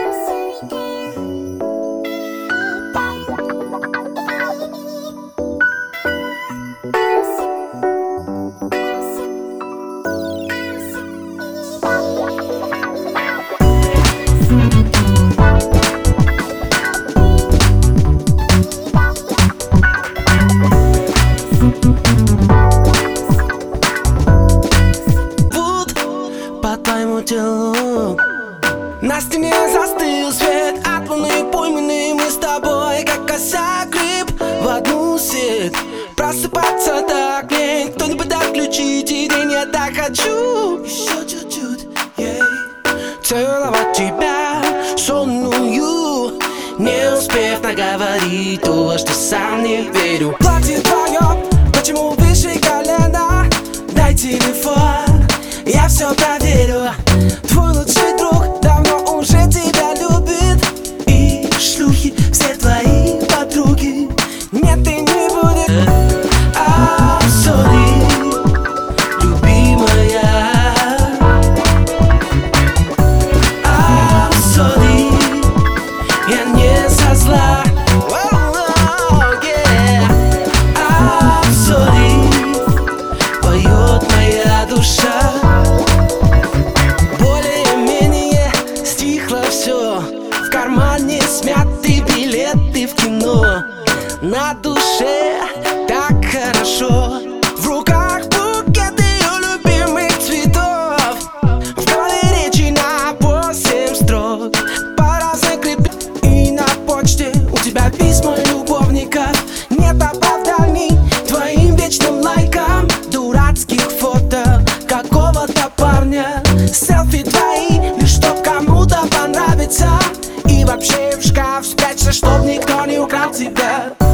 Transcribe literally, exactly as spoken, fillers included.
По твоему телу на стене застыл свет от луны, пойманный мы с тобой, как косяк рыб в одну сеть. Просыпаться так лень, кто-нибудь отключить, и день я так хочу еще чуть-чуть, yeah. Целовать тебя сонную, не успев наговорить то, что сам не верю. Платье твое, почему выше колена? Дай телефон, я все проверю. Твой лучший друг давно уже тебя любит, и шлюхи все твои подруги. Нет, ты не будешь. I'm sorry, любимая. I'm sorry, я не со зла. Oh, yeah. I'm sorry, поет моя душа. В кармане смятый билеты в кино. На душе так хорошо. В руках букет ее любимых цветов. В голове речи на восемь строк. Пора закрепить. И на почте у тебя письма любовников. Нет оправданий твоим вечным лайкам дурацких фото какого-то парня. Селфи твои, лишь чтоб кому-то понравиться. И вообще в шкаф спрячься, чтоб никто не украл тебя.